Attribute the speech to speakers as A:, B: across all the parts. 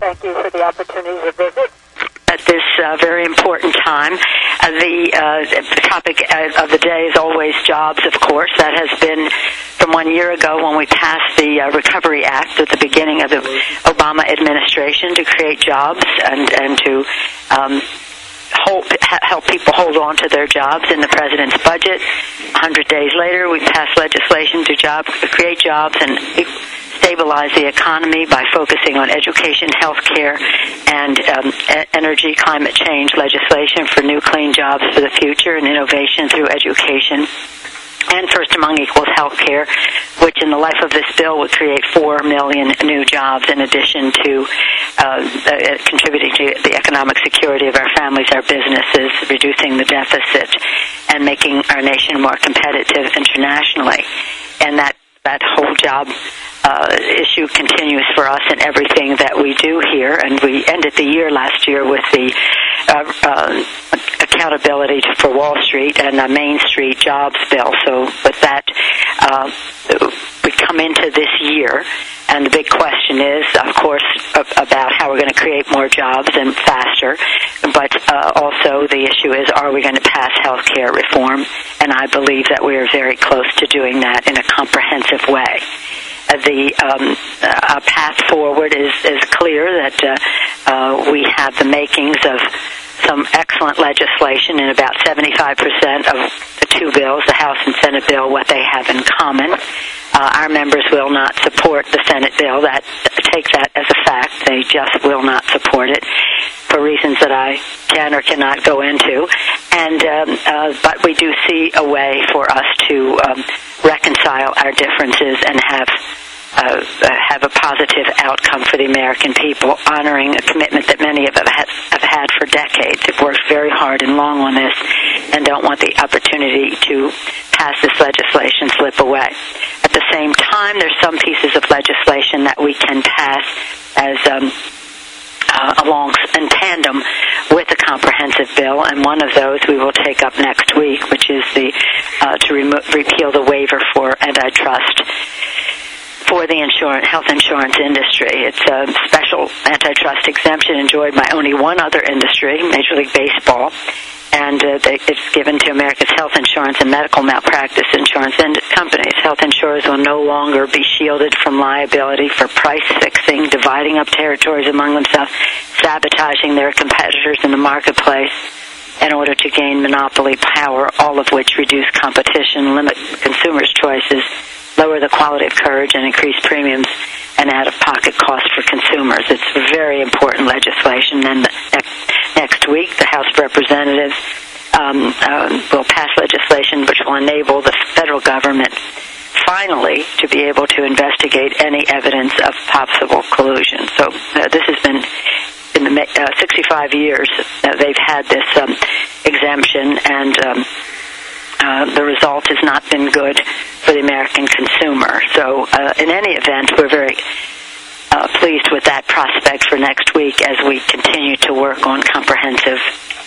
A: Thank you for the opportunity to visit
B: at this very important time. The topic of the day is always jobs, of course. That has been from 1 year ago when we passed the Recovery Act at the beginning of the Obama administration to create jobs and to help people hold on to their jobs in the president's budget. 100 days later, we passed legislation to create jobs and stabilize the economy by focusing on education, health care, and energy, climate change legislation for new clean jobs for the future and innovation through education. And first among equals health care, which in the life of this bill would create 4 million new jobs in addition to contributing to the economic security of our families, our businesses, reducing the deficit, and making our nation more competitive internationally. And that whole job issue continues for us in everything that we do here. And we ended the year last year with the accountability for Wall Street and the Main Street jobs bill. So with that, we come into this year, and the big question is, of course, about how we're going to create more jobs and faster, but also the issue is, are we going to pass health care reform? And I believe that we are very close to doing that in a comprehensive way. The path forward is clear that we have the makings of some excellent legislation in about 75% of the two bills, the House and Senate bill, what they have in common. Our members will not support the Senate bill. Take that as a fact. They just will not support it for reasons that I can or cannot go into. And but we do see a way for us to reconcile our differences and have a positive outcome for the American people, honoring a commitment that many of us have had for decades. They've worked very hard and long on this and don't want the opportunity to pass this legislation slip away. At the same time, there's some pieces of legislation that we can pass as along in tandem with a comprehensive bill, and one of those we will take up next week, which is to repeal the waiver for antitrust for the health insurance industry. It's a special antitrust exemption enjoyed by only one other industry, Major League Baseball, and it's given to America's health insurance and medical malpractice insurance companies. Health insurers will no longer be shielded from liability for price fixing, dividing up territories among themselves, sabotaging their competitors in the marketplace in order to gain monopoly power, all of which reduce competition, limit consumers' choices, lower the quality of coverage, and increase premiums and out-of-pocket costs for consumers. It's very important legislation. And next week, the House of Representatives will pass legislation which will enable the federal government finally to be able to investigate any evidence of possible collusion. So this has been in the 65 years they've had this exemption, and the result has not been good for the American consumer. So in any event, we're very pleased with that prospect for next week as we continue to work on comprehensive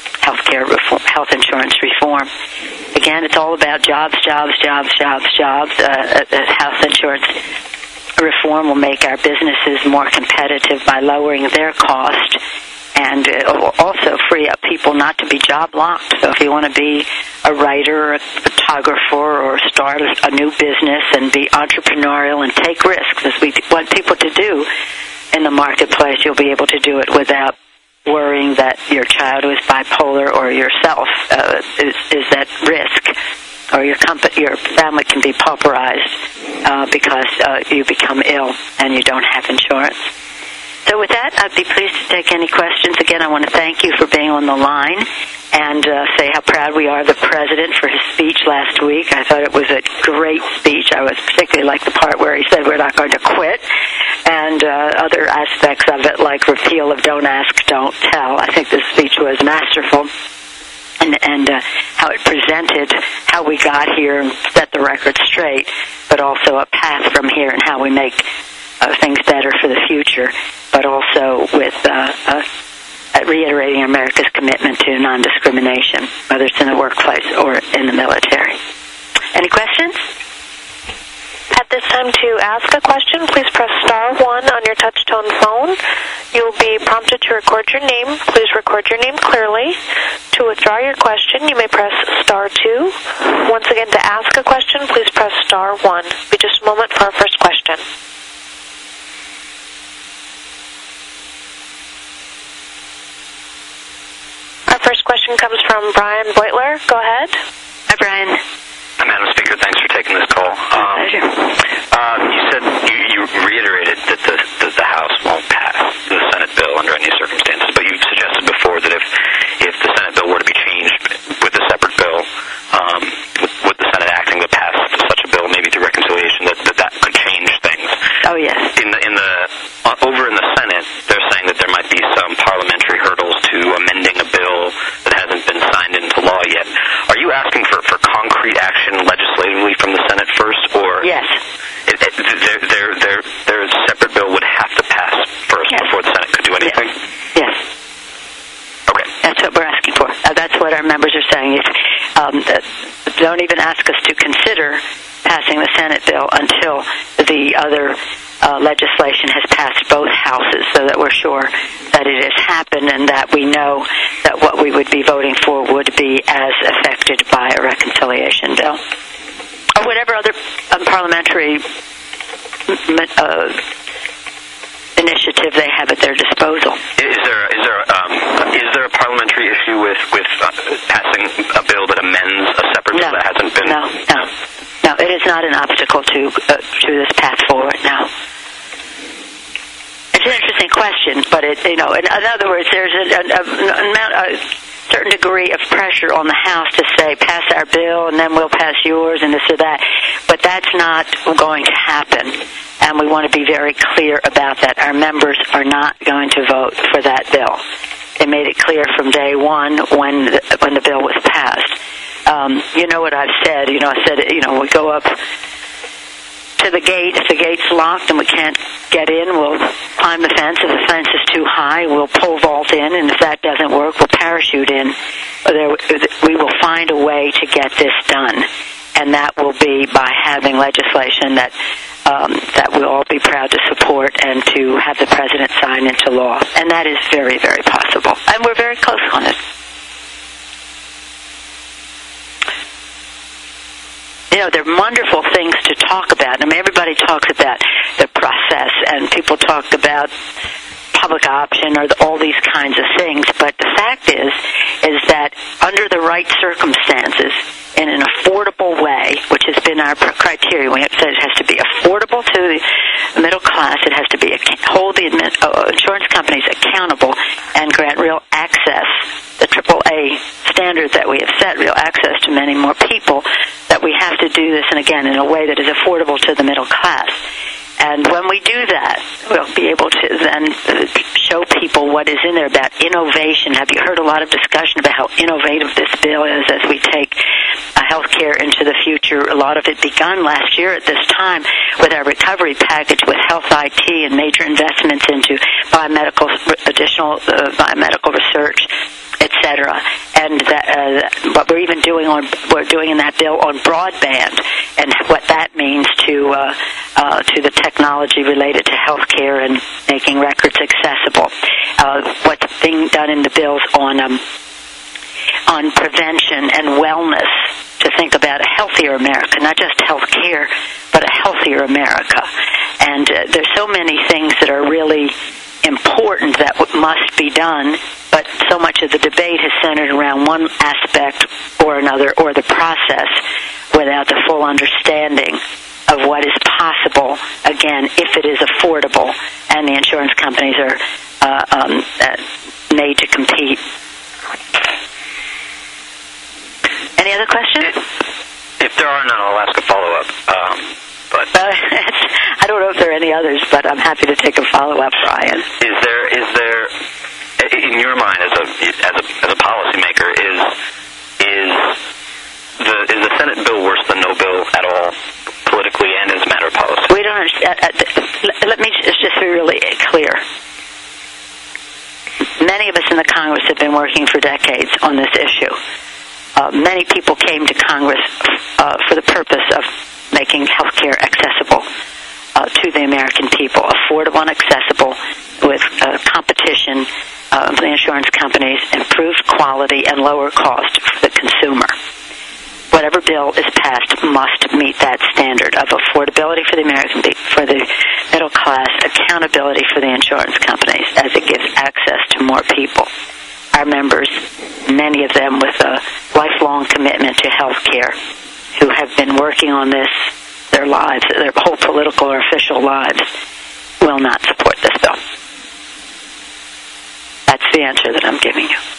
B: health insurance reform. Again, it's all about jobs, jobs, jobs, jobs, jobs. Health insurance reform will make our businesses more competitive by lowering their cost, and it will also free up people not to be job locked. So if you want to be a writer, a photographer, or start a new business and be entrepreneurial and take risks, as we want people to do in the marketplace, you'll be able to do it without worrying that your child who is bipolar or yourself is at risk, or your family can be pauperized because you become ill and you don't have insurance. So with that, I'd be pleased to take any questions. Again, I want to thank you for being on the line and say how proud we are of the President for his speech last week. I thought it was a great speech. I was particularly like the part where he said we're not going to quit, and other aspects of it like repeal of Don't Ask, Don't Tell. I think this speech was masterful. And how it presented how we got here and set the record straight, but also a path from here and how we make things better for the future, but also with reiterating America's commitment to non-discrimination, whether it's in the workplace or in the military. Any questions?
C: At this time, to ask a question, please press star 1 on your touch-tone phone. You will be prompted to record your name. Please record your name clearly. To withdraw your question, you may press star 2. Once again, to ask a question, please press star 1. Be just a moment for our first question. Our first question comes from Brian Beutler. Go ahead.
B: Hi, Brian.
D: Hi, Madam Speaker. Thanks for taking this call. You said you reiterated that the House won't pass the Senate bill under any circumstances, but you suggested before that if the Senate bill were to be changed with a separate bill, with the Senate acting to pass such a bill, maybe through reconciliation, that could change things.
B: Oh, yes.
D: Over in the Senate, they're saying that there might be some parliamentary hurdles to amending a bill that hasn't been signed into law yet. Are you asking for concrete action legislatively from the Senate first, or
B: yes?
D: Their separate bill would have to pass first before the Senate could do anything?
B: Yes.
D: Okay.
B: That's what we're asking for. That's what our members are saying. Don't even ask us to consider passing the Senate bill until the other legislation has passed both houses, so that we're sure that it has happened and that we know that what we would be voting for would be as affected by a reconciliation bill or whatever other parliamentary initiative they have at their disposal.
D: Is there a parliamentary issue with passing a bill that amends a separate bill that hasn't been?
B: No, it is not an obstacle to this path forward now. It's an interesting question, but in other words, there's a certain degree of pressure on the House to say, pass our bill and then we'll pass yours and this or that. But that's not going to happen, and we want to be very clear about that. Our members are not going to vote for that bill. They made it clear from day one when the bill was passed. You know what I've said. I said, we go up to the gate. If the gate's locked and we can't get in, we'll climb the fence. If the fence is too high, we'll pole vault in, and if that doesn't work, we'll parachute in. We will find a way to get this done, and that will be by having legislation that we'll all be proud to support and to have the President sign into law. And that is very, very possible. And we're very close on it. There are wonderful things to talk about. I mean, everybody talks about the process, and people talk about public option or all these kinds of things. But the fact is that under the right circumstances, in an affordable way, which has been our criteria, we have said it has to be affordable to the middle class. It has to be hold the insurance companies accountable and grant real access, the AAA standard that we have set, real access to many more people, that we have to do this, and again, in a way that is affordable to the middle class. And when we do that, we'll be able to then show people what is in there about innovation. Have you heard a lot of discussion about how innovative this bill is as we take healthcare into the future? A lot of it begun last year at this time with our recovery package with health IT and major investments into additional biomedical research, etc. And what we're even doing in that bill on broadband, and what that means to the technology related to healthcare and making records accessible. What's being done in the bills on prevention and wellness, to think about a healthier America, not just healthcare, but a healthier America. And there's so many things that are really important that must be done, but so much of the debate has centered around one aspect or another, or the process, without the full understanding of what is possible, again, if it is affordable and the insurance companies are made to compete. Any other questions?
D: If there are none, I'll ask a follow-up.
B: I don't know if there are any others, but I'm happy to take a follow-up, Brian.
D: Is there, in your mind, as a policymaker, is the Senate bill worse than no bill at all, politically and as a matter of policy?
B: We don't understand. Let me just be really clear. Many of us in the Congress have been working for decades on this issue. Many people came to Congress for the purpose of making health care accessible to the American people, affordable and accessible with competition of the insurance companies, improved quality, and lower cost for the consumer. Whatever bill is passed must meet that standard of affordability for the American for the middle class, accountability for the insurance companies as it gives access to more people. Our members, many of them with a lifelong commitment to health care, who have been working on this their lives, their whole political or official lives, will not support this bill. That's the answer that I'm giving you.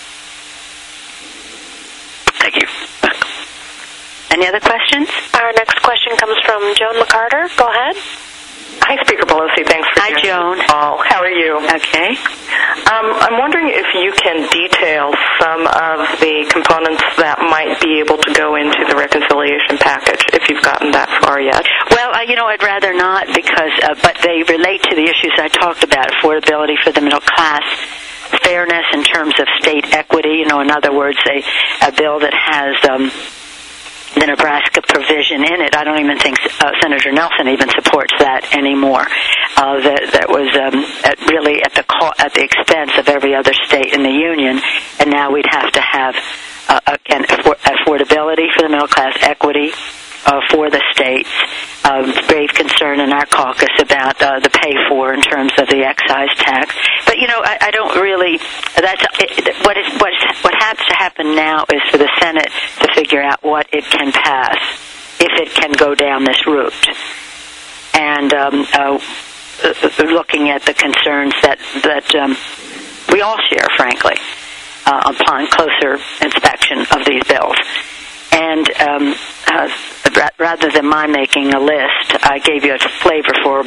B: Thank you. Any other questions?
C: Our next question comes from Joan McCarter. Go ahead.
E: Hi, Speaker Pelosi. Thanks for
B: Hi, Joan.
E: Oh, how are you?
B: Okay.
E: I'm wondering if you can detail some of the components that might be able to go into the reconciliation package, if you've gotten that far yet.
B: Well, I'd rather not because, but they relate to the issues I talked about: affordability for the middle class, fairness in terms of state equity. In other words, a bill that has the Nebraska provision in it. I don't even think Senator Nelson even supports that anymore. That was really at the expense of every other state in the union, and now we'd have to have again affordability for the middle class, equity for the states. Grave concern in our caucus about the pay for in terms of the excise tax. But I don't really. That's what has to happen now is for the Senate to figure out what it can pass if it can go down this route, and looking at the concerns that we all share, frankly, upon closer inspection of these bills. And rather than my making a list, I gave you a flavor for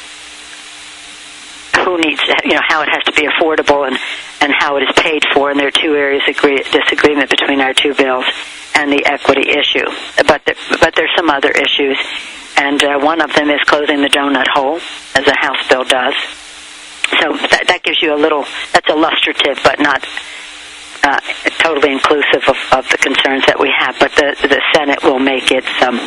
B: who needs, how it has to be affordable and how it is paid for. And there are two areas of disagreement between our two bills and the equity issue. But there's some other issues, and one of them is closing the donut hole, as the House bill does. So that gives you a little. That's illustrative, but not totally inclusive of the concerns that we have, but the Senate will make it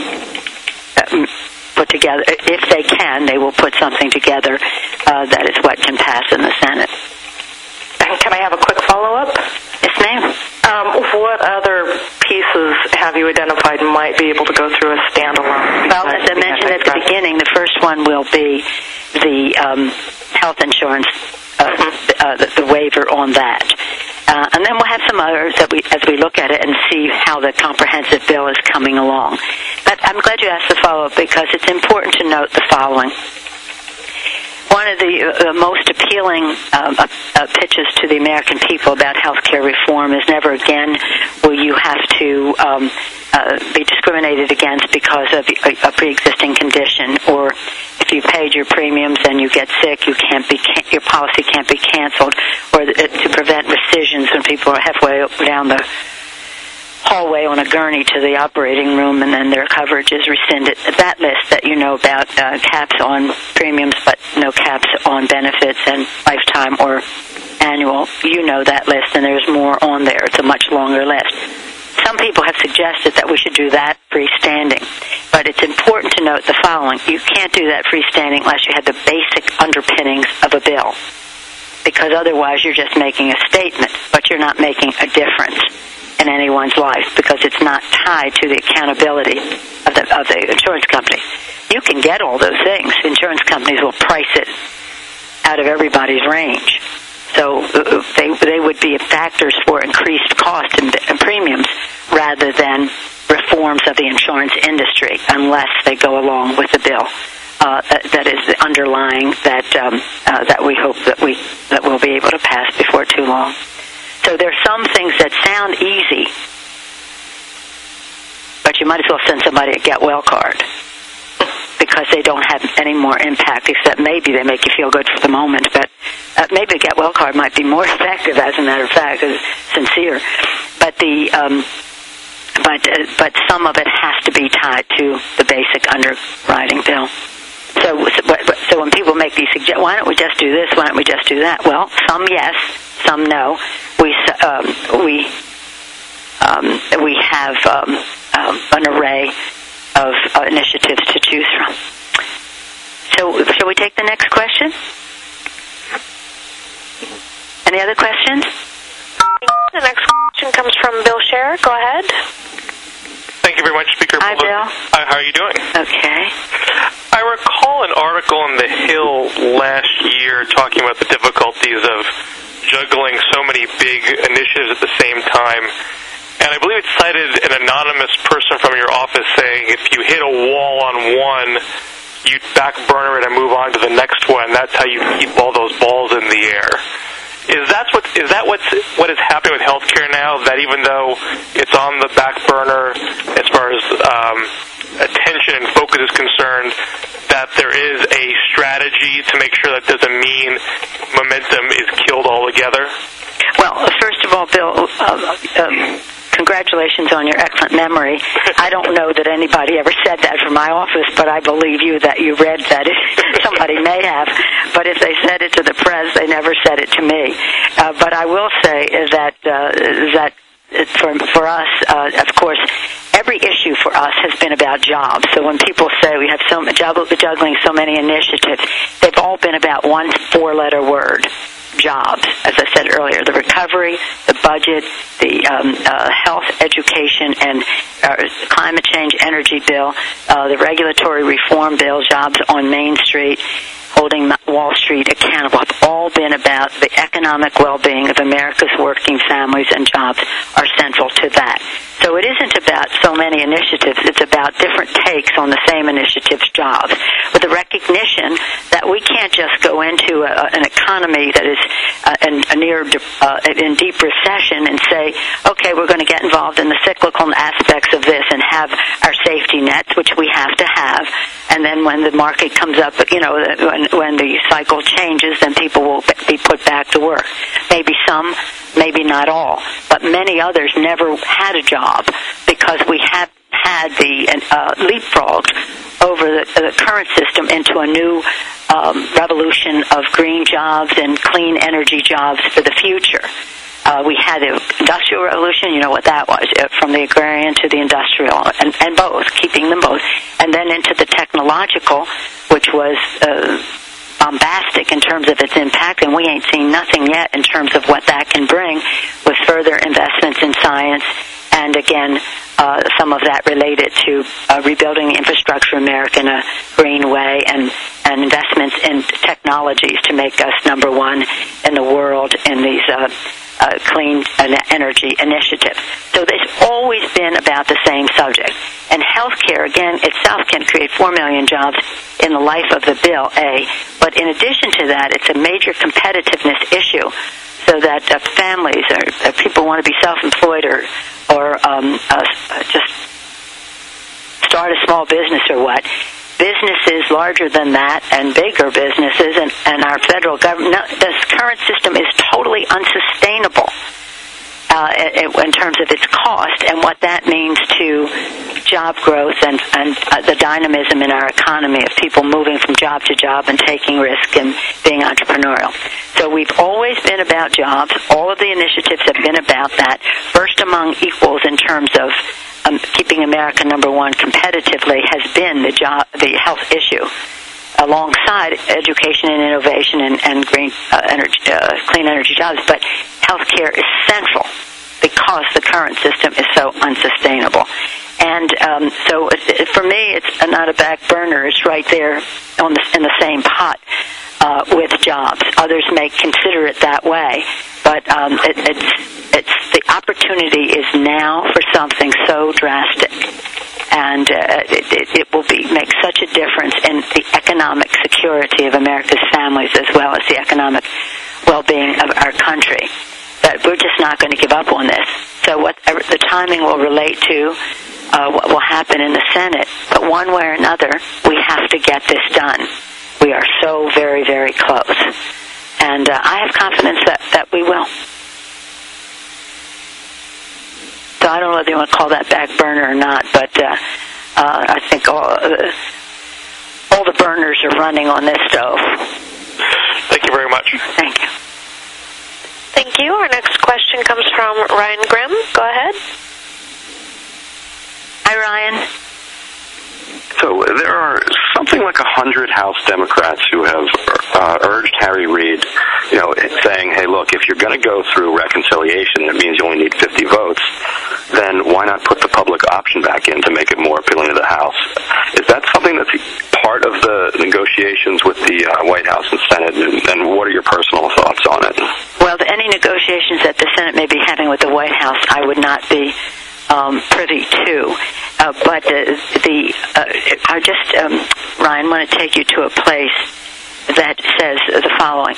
B: put together. If they can, they will put something together that is what can pass in the Senate.
E: And can I have a quick follow-up?
B: Yes, ma'am.
E: What other pieces have you identified might be able to go through a standalone?
B: Well, as I mentioned at the beginning, the first one will be the health insurance, the waiver on that. And then we'll have some others as we look at it and see how the comprehensive bill is coming along. But I'm glad you asked the follow-up because it's important to note the following. One of the most appealing pitches to the American people about health care reform is never again will you have to be discriminated against because of a pre-existing condition, or if you paid your premiums and you get sick, your policy can't be canceled, or to prevent rescissions when people are halfway down the hallway on a gurney to the operating room and then their coverage is rescinded. That list that you know about, caps on premiums but no caps on benefits and lifetime or annual, you know that list, and there's more on there. It's a much longer list. Some people have suggested that we should do that freestanding, but it's important to note the following. You can't do that freestanding unless you have the basic underpinnings of a bill, because otherwise you're just making a statement, but you're not making a difference in anyone's life because it's not tied to the accountability of the insurance companies. You can get all those things. Insurance companies will price it out of everybody's range. So they would be factors for increased cost and premiums rather than reforms of the insurance industry, unless they go along with the bill that is the underlying that we hope that we'll be able to pass before too long. So there's some things that sound easy, but you might as well send somebody a get-well card because they don't have any more impact, except maybe they make you feel good for the moment. But maybe a get-well card might be more effective, as a matter of fact, is sincere. But but some of it has to be tied to the basic underwriting bill. So when people make these suggestions, why don't we just do this? Why don't we just do that? Well, some yes, some no. We have an array of initiatives to choose from. So, shall we take the next question? Any other questions?
C: The next question comes from Bill Scherer. Go ahead.
F: Thank you very much, Speaker.
B: Hi, Bill.
F: Hi, how are you doing?
B: Okay.
F: I recall an article in The Hill last year talking about the difficulties of juggling so many big initiatives at the same time. And I believe it cited an anonymous person from your office saying if you hit a wall on one, you'd back burner it and move on to the next one. That's how you keep all those balls in the air. Is that what is happening with healthcare now? That even though it's on the back burner as far as attention and focus is concerned, that there is a strategy to make sure that doesn't mean momentum is killed altogether?
B: Well, first of all, Bill, congratulations on your excellent memory. I don't know that anybody ever said that from my office, but I believe you that you read that. Somebody may have, but if they said it to the press, they never said it to me. But I will say that for us, of course, every issue for us has been about jobs. So when people say we have juggling so many initiatives, they've all been about one four-letter word. Jobs, as I said earlier, the recovery, the budget, the health, education, and climate change energy bill, the regulatory reform bill, jobs on Main Street, holding Wall Street accountable, have all been about the economic well-being of America's working families, and jobs are central to that. So it isn't about so many initiatives, it's about different takes on the same initiatives, jobs, with the recognition that we can't just go into an economy that is in deep recession and say, okay, we're going to get involved in the cyclical aspects of this and have our safety nets, which we have to have, and then when the market comes up, when the cycle changes, then people will be put back to work. Maybe some, maybe not all, but many others never had a job because we have had the leapfrogged over the current system into a new revolution of green jobs and clean energy jobs for the future. We had the Industrial Revolution, you know what that was, from the agrarian to the industrial, and both, keeping them both, and then into the technological, which was bombastic in terms of its impact, and we ain't seen nothing yet in terms of what that can bring with further investments in science, and again, some of that related to rebuilding the infrastructure of America in a green way, and investments in technologies to make us number one in the world in these clean energy initiatives. So it's always been about the same subject. And healthcare, again, itself can create 4 million jobs in the life of the bill, but in addition to that, it's a major competitiveness issue, so that families or people want to be self-employed or just start a small business or what. Businesses larger than that and bigger businesses and our federal government, this current system is totally unsustainable in terms of its cost and what that means to job growth and the dynamism in our economy of people moving from job to job and taking risk and being entrepreneurial. So we've always been about jobs. All of the initiatives have been about that, first among equals in terms of keeping America number one competitively has been the health issue, alongside education and innovation and green clean energy jobs. But healthcare is central because the current system is so unsustainable. And so for me, it's not a back burner. It's right there in the same pot with jobs. Others may consider it that way, but it's the opportunity is now for something so drastic, and it will make such a difference in the economic security of America's families as well as the economic well-being of our country, that we're just not going to give up on this. So whatever the timing will relate to what will happen in the Senate, but one way or another, we have to get this done. We are so very, very close. And I have confidence that we will. So I don't know whether you want to call that back burner or not, but I think all the burners are running on this stove.
F: Thank you very much.
B: Thank you.
C: Thank you. Our next question comes from Ryan Grimm. Go ahead.
B: Hi, Ryan.
G: So there are something like 100 House Democrats who have urged Harry Reid, saying, hey, look, if you're going to go through reconciliation, that means you only need 50 votes, then why not put the public option back in to make it more appealing to the House? Is that something that's part of the negotiations with the White House and Senate, and what are your personal thoughts on it?
B: Well, any negotiations that the Senate may be having with the White House, I would not be privy to. But I just, Ryan, want to take you to a place that says the following.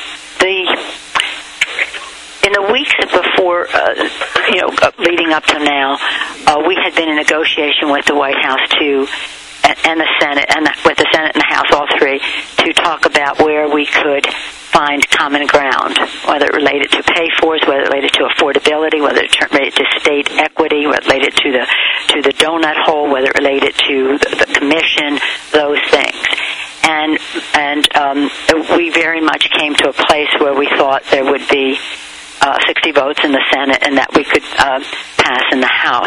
B: In the weeks before, leading up to now, we had been in negotiation with the White House and the Senate, and with the Senate and the House, all three, to talk about where we could find common ground, whether it related to pay-fors, whether it related to affordability, whether it related to state equity, whether it related to the donut hole, whether it related to the commission, those things. And we very much came to a place where we thought there would be 60 votes in the Senate and that we could pass in the House.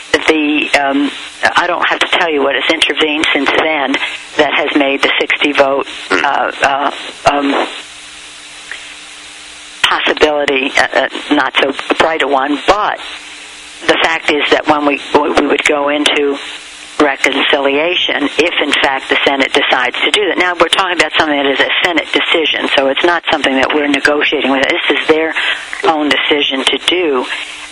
B: I don't have to tell you what has intervened since then that has made the 60-vote possibility not so bright a one, but the fact is that when we would go into reconciliation, if in fact the Senate decides to do that. Now we're talking about something that is a Senate decision, so it's not something that we're negotiating with. This is their own decision to do.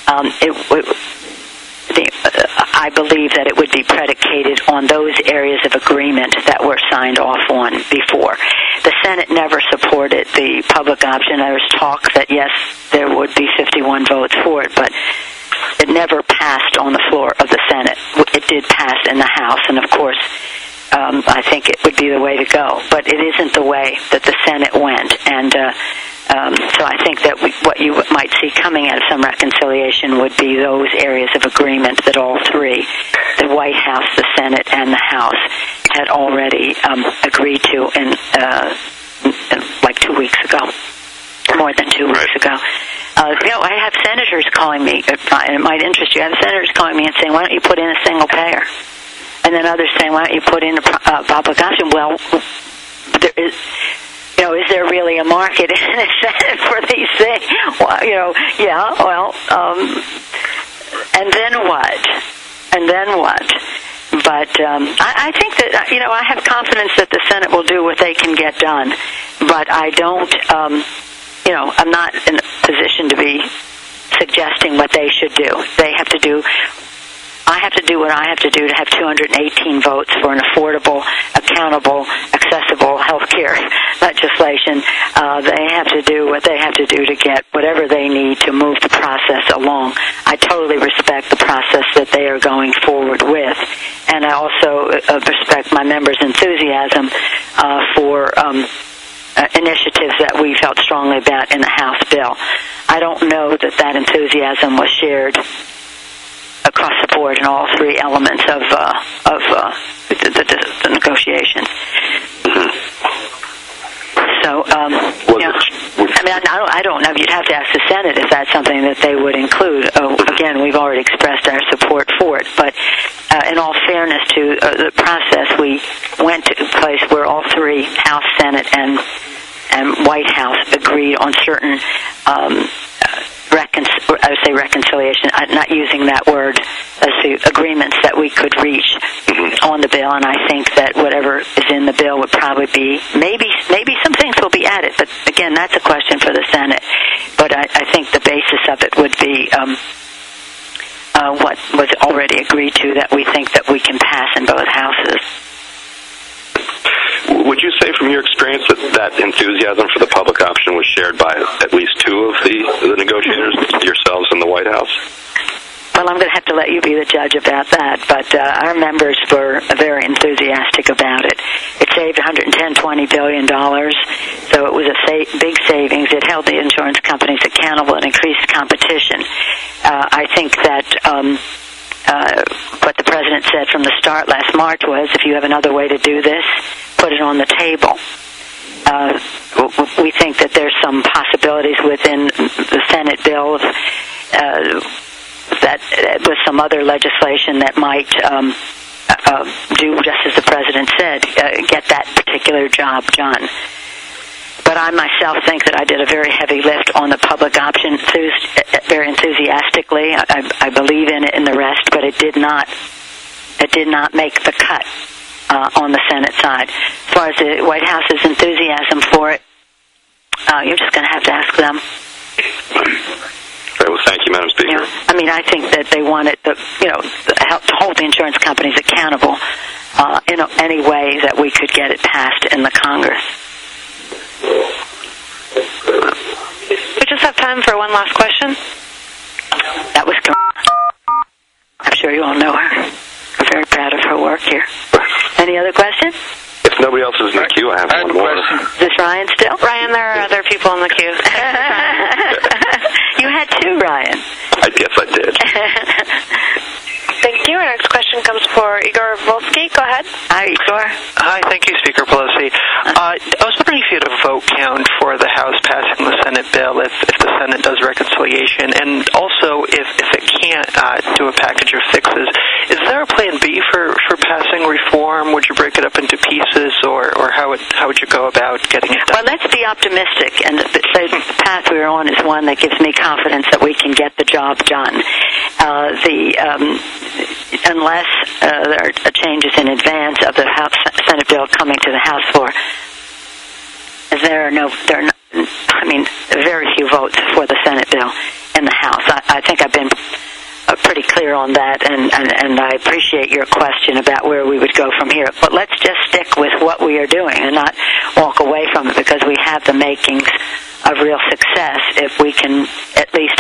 B: I believe that it would be predicated on those areas of agreement that were signed off on before. The Senate never supported the public option. There was talk that, yes, there would be 51 votes for it, but it never passed on the floor of the Senate. It did pass in the House, and of course, I think it would be the way to go. But it isn't the way that the Senate went, and so I think that what you might see coming out of some reconciliation would be those areas of agreement that all three, the White House, the Senate, and the House, had already agreed to in like 2 weeks ago, more than 2 weeks ago. I have senators calling me, and it might interest you. I have senators calling me and saying, why don't you put in a single payer? And then others saying, why don't you put in a public option? Well, there is... is there really a market in the Senate for these things? Well, and then what? And then what? But I think that, I have confidence that the Senate will do what they can get done. But I don't, I'm not in a position to be suggesting what they should do. I have to do what I have to do to have 218 votes for an affordable, accountable, accessible health care legislation. They have to do what they have to do to get whatever they need to move the process along. I totally respect the process that they are going forward with, and I also respect my members' enthusiasm for initiatives that we felt strongly about in the House bill. I don't know that enthusiasm was shared across the board in all three elements of the negotiations. So, I don't know. You'd have to ask the Senate if that's something that they would include. Again, we've already expressed our support for it. But in all fairness to the process, we went to a place where all three, House, Senate, and White House, agreed on certain I would say reconciliation, not using that word, as the agreements that we could reach on the bill, and I think that whatever is in the bill would probably be, maybe some things will be added, but again, that's a question for the Senate. But I think the basis of it would be what was already agreed to, that we think that we can pass in both houses.
G: Would you say from your experience that enthusiasm for the public option was shared by at least two of the negotiators, yourselves and the White House?
B: Well, I'm going to have to let you be the judge about that, but our members were very enthusiastic about it. It saved $120 billion, so it was a big savings. It held the insurance companies accountable and increased competition. I think that what the President said from the start last March was, if you have another way to do this, put it on the table. We think that there's some possibilities within the Senate bill that with some other legislation that might do just as the President said, get that particular job done. But I myself think that I did a very heavy lift on the public option very enthusiastically. I believe in it in the rest, but it did not make the cut on the Senate side. As far as the White House's enthusiasm for it, you're just going to have to ask them.
G: Okay, well, thank you, Madam Speaker.
B: I mean, I think that they wanted to hold the insurance companies accountable in any way that we could get it passed in the Congress.
C: We just have time for one last question.
B: That was I'm sure you all know her. I'm very proud of her work here. Any other questions?
G: If nobody else is in the queue, I have one more.
B: Is this Ryan still?
C: Ryan, there are other people in the queue.
B: You had two, Ryan.
G: I guess I did.
C: Thank you. Our next question comes for Igor Volsky. Go ahead.
B: Hi, Igor.
H: Hi, thank you, Speaker Pelosi. I was wondering if you had a vote count for the House passing the Senate bill if the Senate does reconciliation, and also if it can't do a package of fixes. Is there a plan B for passing reform? Would you break it up into pieces, or how would you go about getting it done?
B: Well, let's be optimistic, and the path we're on is one that gives me confidence that we can get the job done. Unless there are changes in advance of the Senate bill coming to the House floor, there are very few votes for the Senate bill in the House. I think I've been pretty clear on that, and I appreciate your question about where we would go from here. But let's just stick with what we are doing and not walk away from it, because we have the makings of real success if we can at least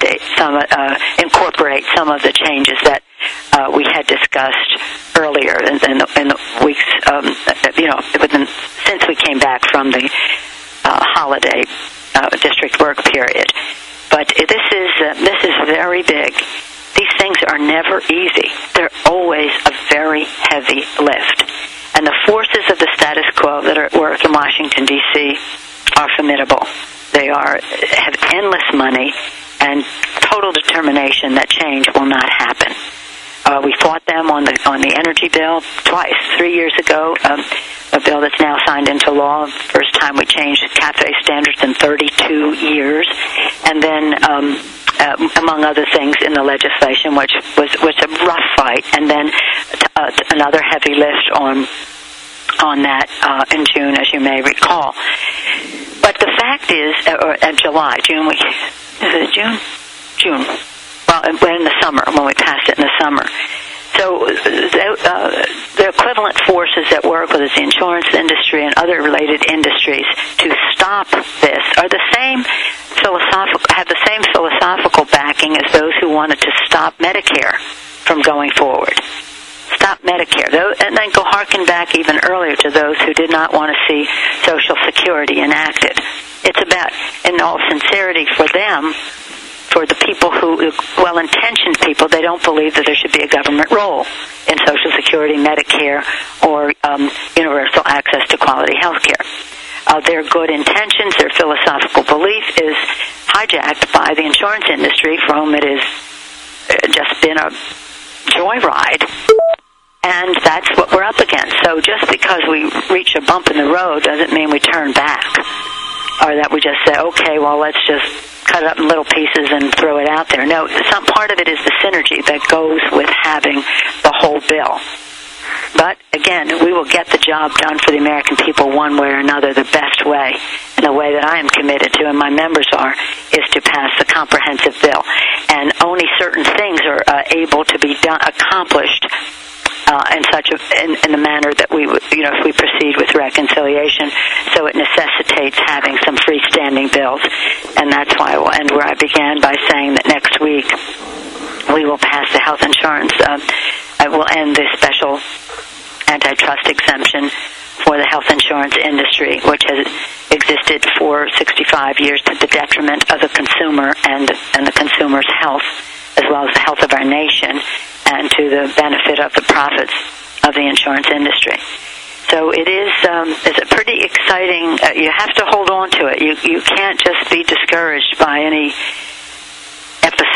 B: incorporate some of the changes that we had discussed earlier in the weeks, since we came back from the holiday district work period. But this is very big. These things are never easy. They're always a very heavy lift. And the forces of the status quo that are at work in Washington, D.C. are formidable. They have endless money and total determination that change will not happen. We fought them on the energy bill twice. 3 years ago, a bill that's now signed into law. First time we changed CAFE standards in 32 years. And then, among other things in the legislation, which was a rough fight. And then another heavy lift on that in June, as you may recall. But the fact is, or June, is it June? June. Well, in the summer, when we passed it in the summer. So the equivalent forces at work, whether it's the insurance industry and other related industries, to stop this are have the same philosophical backing as those who wanted to stop Medicare from going forward. Stop Medicare. And then go harken back even earlier to those who did not want to see Social Security enacted. It's about, in all sincerity for them, for the people well-intentioned people, they don't believe that there should be a government role in Social Security, Medicare, or universal access to quality health care. Their good intentions, their philosophical belief is hijacked by the insurance industry, for whom it has just been a joyride. And that's what we're up against. So just because we reach a bump in the road doesn't mean we turn back, or that we just say, okay, well, let's just cut it up in little pieces and throw it out there. No, some part of it is the synergy that goes with having the whole bill. But, again, we will get the job done for the American people one way or another. The best way, and the way that I am committed to, and my members are, is to pass the comprehensive bill. And only certain things are able to be accomplished in the manner that we would, if we proceed with reconciliation. So it necessitates having some freestanding bills, and that's why I will end where I began, by saying that next week we will pass the health insurance. I will end the special antitrust exemption for the health insurance industry, which has existed for 65 years to the detriment of the consumer and the consumer's health, as well as the health of our nation, and to the benefit of the profits of the insurance industry. So it is it's a pretty exciting, you have to hold on to it. You can't just be discouraged by any episode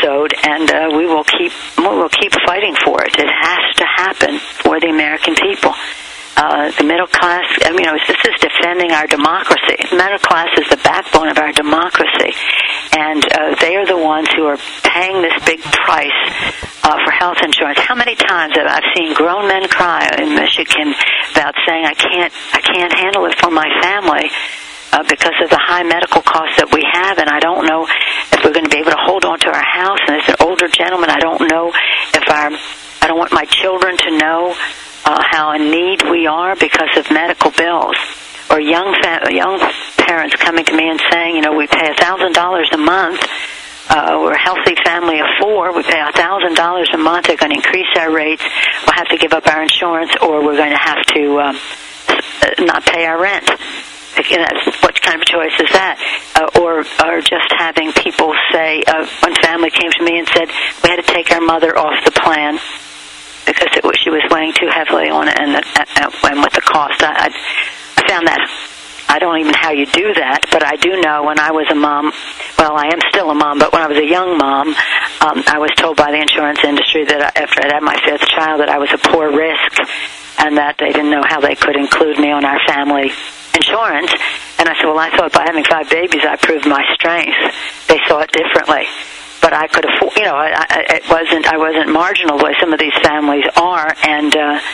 B: episode, and we will keep fighting for it. It has to happen for the American people. The middle class, this is defending our democracy. The middle class is the backbone of our democracy, and they are the ones who are paying this big price for health insurance. How many times have I seen grown men cry in Michigan about saying, I can't handle it for my family because of the high medical costs that we have, and I don't know if we're going to be able to hold on to our house. And as an older gentleman, I don't know if I don't want my children to know how in need we are because of medical bills. Or young parents coming to me and saying, we pay $1,000 a month. We're a healthy family of 4. We pay $1,000 a month. They're going to increase our rates. We'll have to give up our insurance, or we're going to have to not pay our rent. What kind of choice is that? Or just having people say, one family came to me and said, we had to take our mother off the plan because she was weighing too heavily on it, and with the cost. I found that, I don't even know how you do that, but I do know when I was a mom, well, I am still a mom, but when I was a young mom, I was told by the insurance industry that after I had my 5th child that I was a poor risk, and that they didn't know how they could include me on our family insurance. And I said, well, I thought by having 5 babies I proved my strength. They saw it differently. But I could afford, I wasn't marginal the way some of these families are, and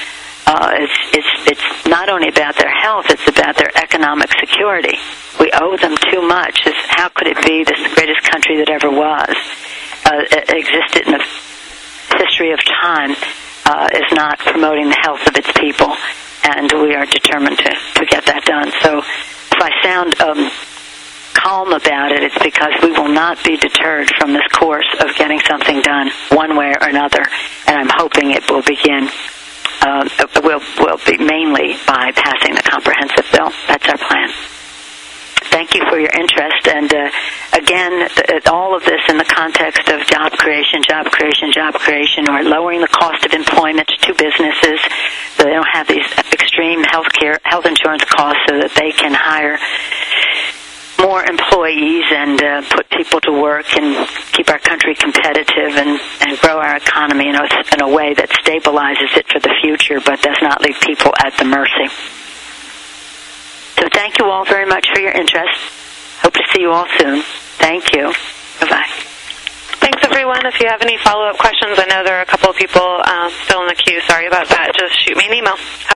B: it's not only about their health, it's about their economic security. We owe them too much. How could it be this greatest country that ever was, existed in the history of time, is not promoting the health of its people, and we are determined to get that done. So if I sound calm about it, it's because we will not be deterred from this course of getting something done one way or another, and I'm hoping it will begin. Will be mainly by passing the comprehensive bill. That's our plan. Thank you for your interest, and again, all of this in the context of job creation, or lowering the cost of employment to businesses so they don't have these extreme health insurance costs, so that they can hire more employees and put people to work and keep our country competitive and grow our economy in a way that stabilizes it for the future but does not leave people at the mercy. So thank you all very much for your interest. Hope to see you all soon. Thank you. Bye-bye.
C: Thanks, everyone. If you have any follow-up questions, I know there are a couple of people still in the queue. Sorry about that. Just shoot me an email.